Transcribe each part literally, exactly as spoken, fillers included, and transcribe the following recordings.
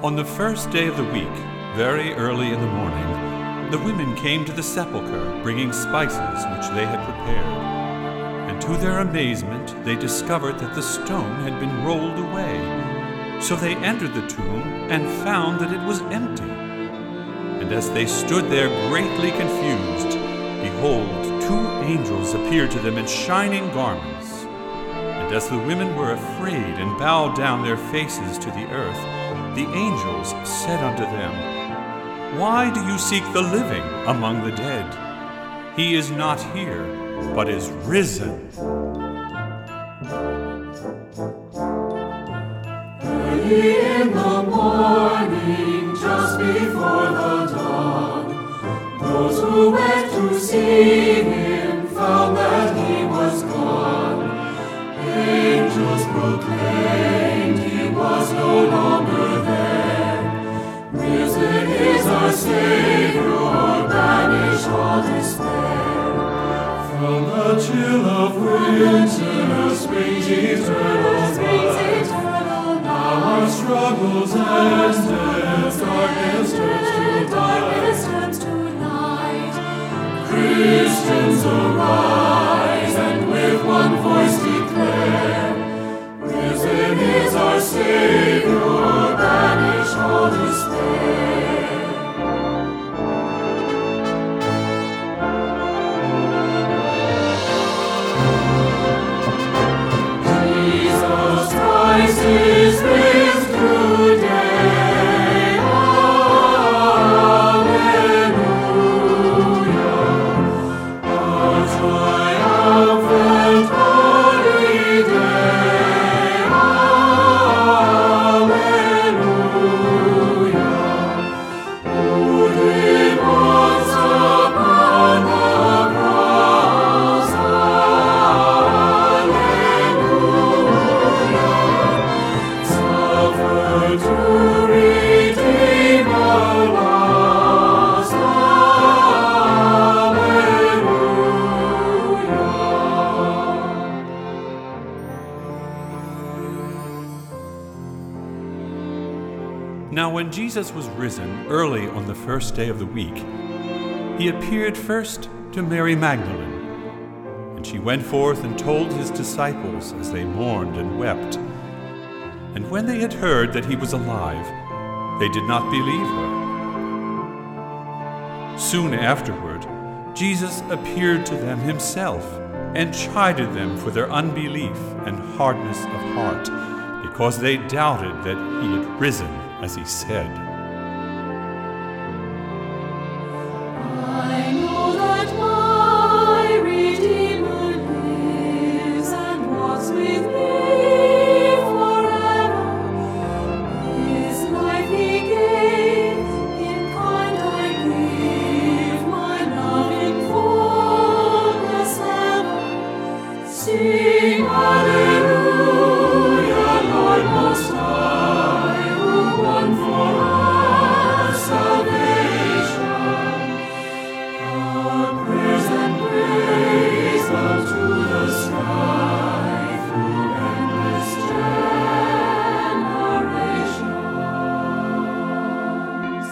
On the first day of the week, very early in the morning, the women came to the sepulchre, bringing spices which they had prepared. And to their amazement, they discovered that the stone had been rolled away. So they entered the tomb and found that it was empty. And as they stood there greatly confused, behold, two angels appeared to them in shining garments. And as the women were afraid and bowed down their faces to the earth, the angels said unto them, Why do you seek the living among the dead? He is not here, but is risen. Early in the morning, just before the dawn, those who went to see him found that he was gone. Angels proclaimed he was no longer there. Risen is our Savior, banish all despair. From the chill of winter springs eternal light. Now our struggles ended, darkness turns to darkness turns to light. Christians arise and with one voice declare, Risen is our Savior, banish all despair. Jesus Christ is risen today. Alleluia. Our triumphant holy day. Alleluia. Who did once upon the cross. Suffer to redeem our lost. Now when Jesus was risen early on the first day of the week, he appeared first to Mary Magdalene. And she went forth and told his disciples as they mourned and wept. And when they had heard that he was alive, they did not believe her. Soon afterward, Jesus appeared to them himself and chided them for their unbelief and hardness of heart, because they doubted that he had risen as he said. I know that my Redeemer lives and walks with me forever. His life he gave, in kind I give, my love in fullness ever. Sing Hallelujah, Lord Most High, who won for us salvation. Our praise and praise up to the sky through endless generations.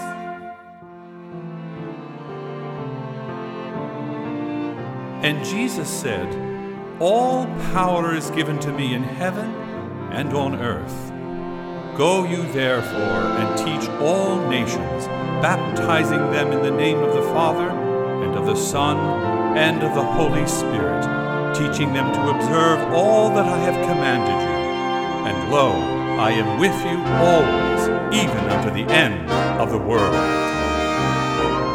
And Jesus said, All power is given to me in heaven and on earth. Go you therefore and teach all nations, baptizing them in the name of the Father, and of the Son, and of the Holy Spirit, teaching them to observe all that I have commanded you. And lo, I am with you always, even unto the end of the world.